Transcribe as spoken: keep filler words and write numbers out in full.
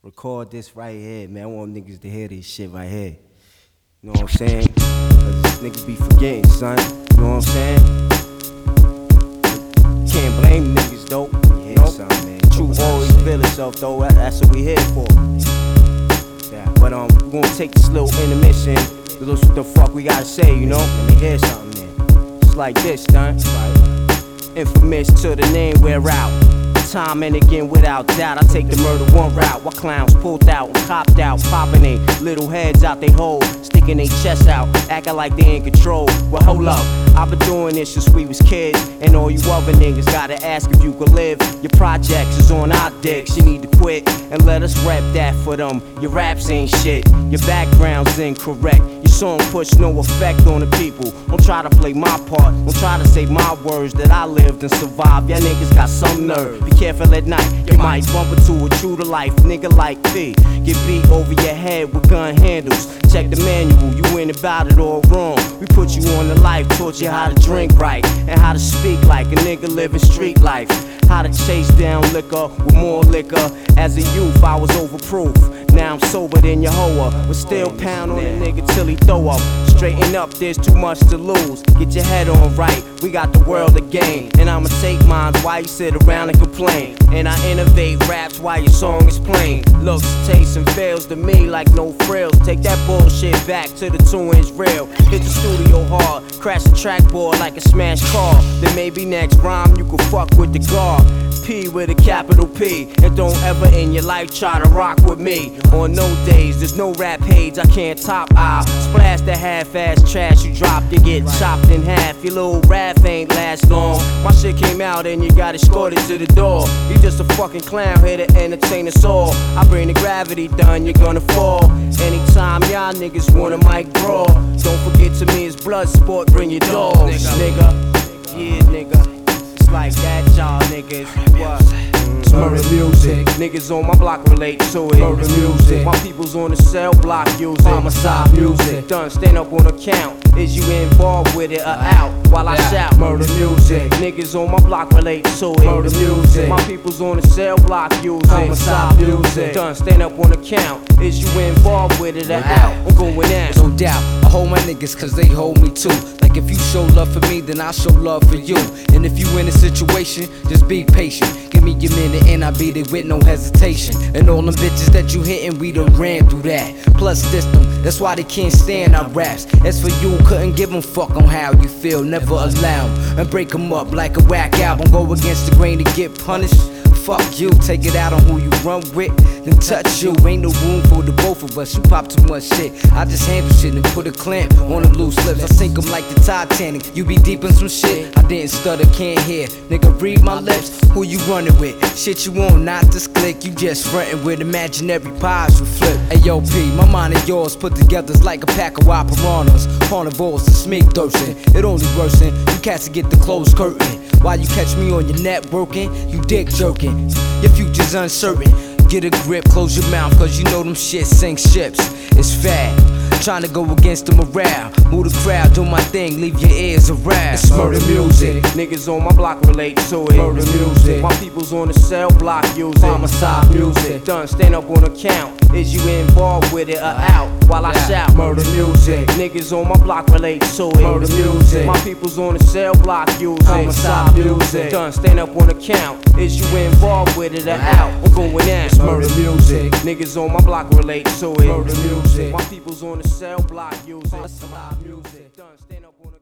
Record this right here, man. I want niggas to hear this shit right here. You know what I'm saying? Cause this niggas be forgetting, son. You know what I'm saying? Can't blame niggas, though. You know? Something, man. Truth always reveal itself, though. That, that's what we here for. Yeah. But um, we gonna take this little intermission. To listen what the fuck we gotta say, you know? Let me hear something, man. Just like this, son. Right. Infamous till the name wear out. Time and again without doubt, I take the murder one route. While clowns pulled out and copped out, popping they little heads out they hole, sticking they chests out, acting like they in control. Well, hold up, I've been doing this since we was kids, and all you other niggas gotta ask if you could live. Your projects is on our dicks, you need to quit and let us rap that for them. Your raps ain't shit, your background's incorrect. Your song push no effect on the people. Don't try to play my part, don't try to say my words that I lived and survived. Y'all niggas got some nerve. Be careful at night, you might bump into a true to life nigga like P. Get beat over your head with gun handles. Check the manual, you ain't about it all wrong. We put you on the life, taught you how to drink right and how to speak like a nigga living street life. How to chase down liquor with more liquor. As a youth, I was overproof. Now I'm sober than your hoa, but still pound on a nigga till he throw up. Straighten up, there's too much to lose. Get your head on right, we got the world to gain. And I'ma take mine while you sit around and complain. And I innovate raps while your song is plain. Looks, tastes, and fails to me like no frills. Take that bullshit back to the two inch rail. Hit the studio hard, crash the trackboard like a smashed car. Then maybe next rhyme you can fuck with the guard. P with a capital P. And don't ever in your life try to rock with me. On no days, there's no rap page I can't top. I'll splash the half-ass trash you drop, you get chopped in half. Your little rap ain't last long. My shit came out and you got escorted to the door. You just a fucking clown here to entertain us all. I bring the gravity down, you're gonna fall. Anytime y'all niggas want a mic brawl, don't forget to me it's blood sport, bring your dogs, nigga. Yeah, nigga. It's like that, y'all niggas. What? Murder music. Niggas on my block relate to it. Murder music. My people's on the cell block use it. Homicide music. Done, stand up on account. Is you involved with it or out? While I yeah. shout. Murder music. Niggas on my block relate to it. Murder music. My people's on the cell block use it. Homicide music. Done, stand up on account. Is you involved with it or out? I'm going out. No doubt, I hold my niggas cause they hold me too. Like if you show love for me, then I show love for you. And if you in a situation, just be patient. Give me your minute and I beat it with no hesitation. And all them bitches that you hitting, we done ran through that. Plus system, that's why they can't stand our raps. As for you, couldn't give them fuck on how you feel. Never allow 'em and break 'em up like a whack album. Go against the grain to get punished. Fuck you, take it out on who you run with, then touch you. Ain't no room for the both of us, you pop too much shit. I just handle shit and put a clamp on them loose lips. I sink 'em like the Titanic, you be deep in some shit. I didn't stutter, can't hear, nigga read my lips. Who you running with? Shit you want, not this click. You just frontin' with imaginary pies you flip. Hey yo P, my mind and yours put together's like a pack of wild piranhas. Carnivores and smeek thirstin', it only worsen. You cats to get the closed curtain. While you catch me on your networking, you dick jerking. Your future's uncertain. Get a grip, close your mouth, cause you know them shit sink ships. It's fad, trying to go against the morale. Move the crowd, do my thing, leave your ears around. It's murder music. Niggas on my block relate to it. Murder music. My people's on the cell block use it. Homicide music. Done, stand up on account. Is you involved with it or out? While I yeah. shout. Murder music. Niggas on my block relate to it. Murder music. My people's on the cell block use it. Homicide music. Done, stand up on account. Is you involved with it or out? I'm going out. Murder music. Niggas on my block relate to it. Murder music. My people's on the cell block use it. Homicide music. Done, stand up on